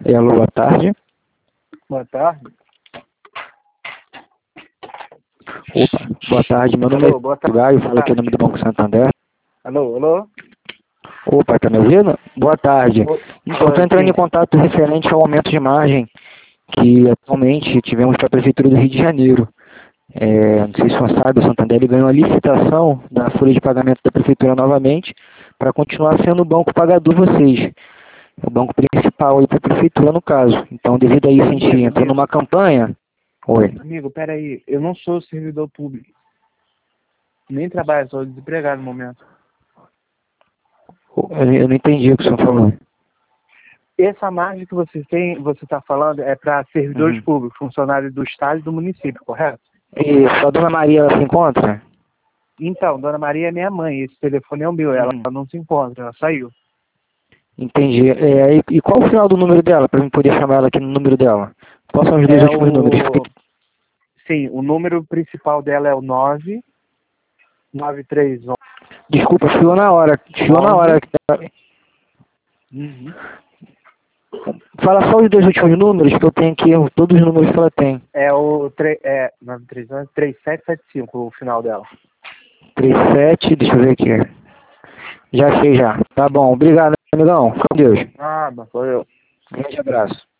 Alô, boa tarde. Boa tarde. Opa, boa tarde. Meu nome Alô, boa é Gaio, falo aqui tarde. em nome do Banco Santander. Alô? Opa, tá me ouvindo? Boa tarde. Então, estou entrando em Sim. contato referente ao aumento de margem que atualmente tivemos para a Prefeitura do Rio de Janeiro. Não sei se você sabe, o Santander ele ganhou a licitação da folha de pagamento da Prefeitura novamente para continuar sendo o banco pagador de vocês. O banco principal aí para a Prefeitura, no caso. Então, devido a isso, a gente entrou numa campanha. Oi. Amigo, peraí. Eu não sou servidor público. Nem trabalho, sou desempregado no momento. Eu não entendi o que o senhor falou. Essa margem que você está falando é para servidores Uhum. públicos, funcionários do Estado e do município, correto? Isso, a dona Maria, ela se encontra? Então, Dona Maria é minha mãe. Esse telefone é o meu. Ela Uhum. não se encontra, ela saiu. Entendi. E qual o final do número dela, para eu poder chamar ela aqui no número dela? Quais são os dois É últimos números? Sim, o número principal dela é o 99311. Desculpa, chiou na hora. Uhum. Fala só os dois últimos números, que eu tenho aqui todos os números que ela tem. É o 3775, o final dela. 37, deixa eu ver aqui. Já achei já. Tá bom, obrigado, amigão. Fica com Deus. Ah, mas foi eu. Grande abraço.